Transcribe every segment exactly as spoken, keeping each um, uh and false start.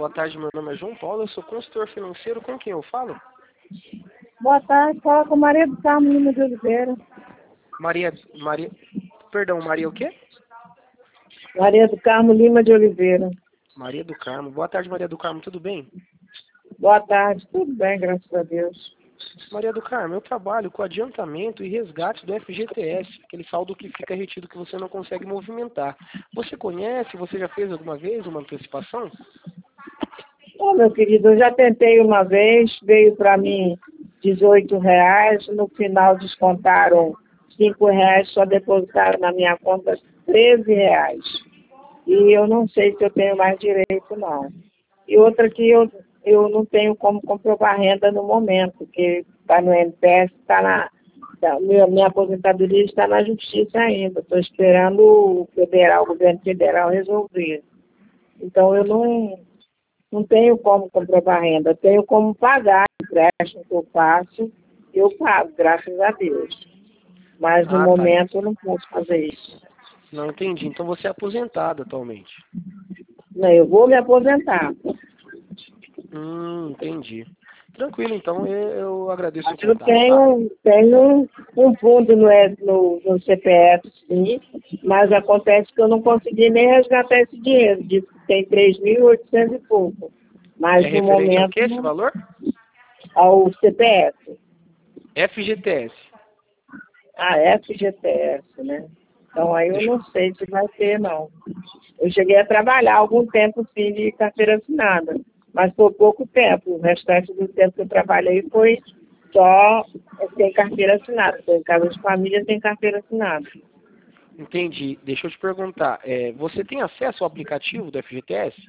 boa tarde, meu nome é João Paulo, eu sou consultor financeiro, com quem eu falo? Boa tarde, fala com Maria do Carmo Lima de Oliveira. Maria, Maria, perdão, Maria o quê? Maria do Carmo Lima de Oliveira. Maria do Carmo, boa tarde, Maria do Carmo, tudo bem? Boa tarde, tudo bem, graças a Deus. Maria do Carmo, eu trabalho com adiantamento e resgate do F G T S, aquele saldo que fica retido que você não consegue movimentar. Você conhece, você já fez alguma vez uma antecipação? Ô, meu querido, eu já tentei uma vez, veio para mim dezoito reais, no final descontaram cinco reais, só depositaram na minha conta treze reais. E eu não sei se eu tenho mais direito, não. E outra que eu, eu não tenho como comprovar renda no momento, porque está no N P S, está na. Tá, minha, minha aposentadoria está na justiça ainda. Estou esperando o federal, o governo federal resolver. Então eu não, não tenho como comprovar renda, eu tenho como pagar o empréstimo que eu faço, eu pago, graças a Deus. Mas no Ah, tá. momento eu não posso fazer isso. Não entendi. Então você é aposentado atualmente. Não, eu vou me aposentar. Hum, entendi. Tranquilo, então eu, eu agradeço o Eu contato, tá? tenho, tenho um fundo no, no, no C P F, sim, mas acontece que eu não consegui nem resgatar esse dinheiro. Diz que tem três mil e oitocentos e pouco. Mas É no referente ao momento, que esse valor? ao C P F, F G T S. a F G T S, né? Então aí eu Deixa eu... não sei se vai ter, não. Eu cheguei a trabalhar algum tempo, sim, de carteira assinada, mas por pouco tempo. O restante do tempo que eu trabalhei foi só sem carteira assinada. Estou em casa de família sem carteira assinada. Entendi. Deixa eu te perguntar. É, você tem acesso ao aplicativo do F G T S?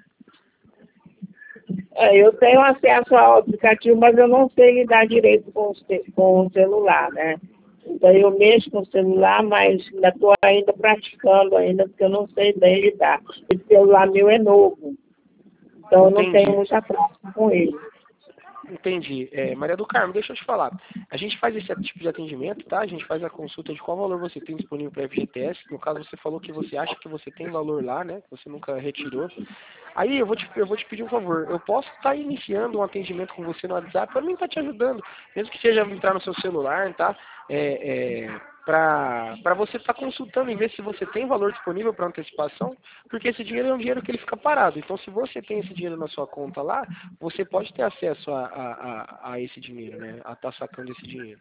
É, eu tenho acesso ao aplicativo, mas eu não sei lidar direito com o, ce- com o celular, né? Então eu mexo com o celular, mas ainda estou ainda praticando ainda, porque eu não sei bem lidar. Esse celular meu é novo, então eu não tenho Entendi. muita prática com ele. Entendi. É, Maria do Carmo, deixa eu te falar. A gente faz esse tipo de atendimento, tá? A gente faz a consulta de qual valor você tem disponível para F G T S. No caso, você falou que você acha que você tem valor lá, né? Você nunca retirou. Aí eu vou te, eu vou te pedir um favor. Eu posso estar iniciando um atendimento com você no WhatsApp para mim estar te ajudando, mesmo que seja entrar no seu celular, tá? É, é, para você estar consultando e ver se você tem valor disponível para antecipação, porque esse dinheiro é um dinheiro que ele fica parado. Então, se você tem esse dinheiro na sua conta lá, você pode ter acesso a, a, a, a esse dinheiro, né? A estar sacando esse dinheiro.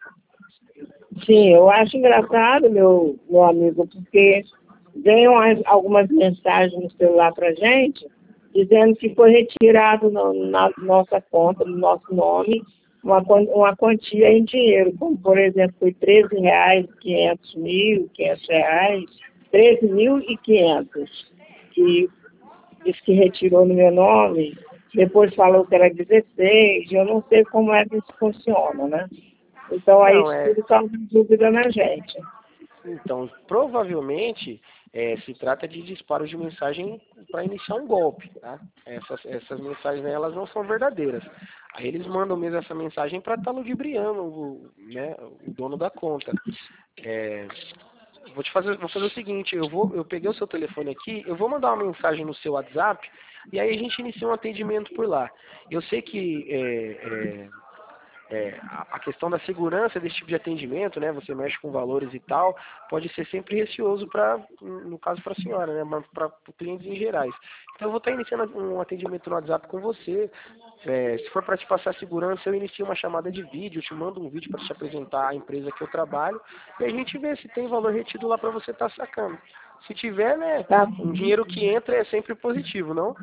Sim, eu acho engraçado, meu, meu amigo, porque vem umas- algumas mensagens no celular para gente, dizendo que foi retirado no- na nossa conta, no nosso nome, uma, quan- uma quantia em dinheiro, como por exemplo, foi treze reais, quinhentos mil, quinhentos reais, treze mil e quinhentos, que disse que retirou no meu nome, depois falou que era dezesseis, eu não sei como é que isso funciona, né? Então, aí Não, isso é. tudo causa dúvida na gente. Então, provavelmente é, se trata de disparos de mensagem para iniciar um golpe, tá? Essas, essas mensagens, né, elas não são verdadeiras. Aí eles mandam mesmo essa mensagem para estar ludibriando o, né, o dono da conta. É, vou te fazer, vou fazer o seguinte, eu vou, eu peguei o seu telefone aqui, eu vou mandar uma mensagem no seu WhatsApp e aí a gente inicia um atendimento por lá. Eu sei que é, é, é, a a questão da segurança desse tipo de atendimento, né? Você mexe com valores e tal, pode ser sempre receoso para, no caso para a senhora, né? Mas para clientes em gerais. Então eu vou estar iniciando um atendimento no WhatsApp com você. É, se for para te passar segurança, eu inicio uma chamada de vídeo, eu te mando um vídeo para te apresentar a empresa que eu trabalho e a gente vê se tem valor retido lá para você estar sacando. Se tiver, né? Tá? Um dinheiro que entra é sempre positivo, não?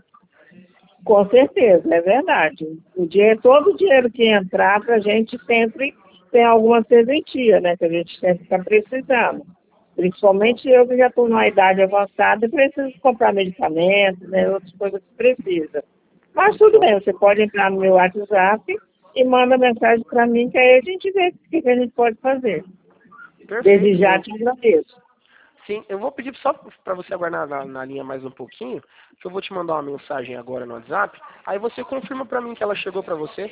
Com certeza, é verdade. O dinheiro, todo o dinheiro que entrar para a gente sempre tem alguma serventia, né? Que a gente sempre está precisando. Principalmente eu que já estou numa idade avançada e preciso comprar medicamentos, né? Outras coisas que precisa. Mas tudo Então, bem, você pode entrar no meu WhatsApp e manda mensagem para mim, que aí a gente vê o que que a gente pode fazer. Desde perfeito. já Eu te agradeço. Sim, eu vou pedir só para você aguardar na, na linha mais um pouquinho, que eu vou te mandar uma mensagem agora no WhatsApp. Aí você confirma para mim que ela chegou para você.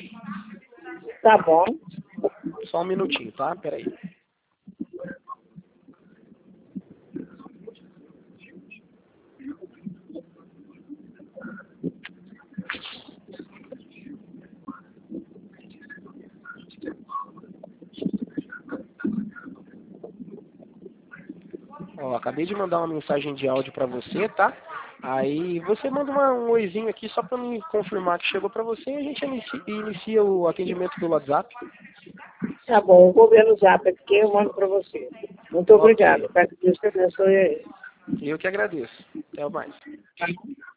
Tá bom? Só um minutinho, tá? Peraí. Ó, acabei de mandar uma mensagem de áudio para você, tá? Aí você manda uma, um oizinho aqui só para me confirmar que chegou para você e a gente inicia, inicia o atendimento pelo WhatsApp. Tá bom, eu vou ver no zap aqui eu mando para você. Muito Ok. obrigado. Espero que Deus te abençoe aí. Eu que agradeço. Até mais.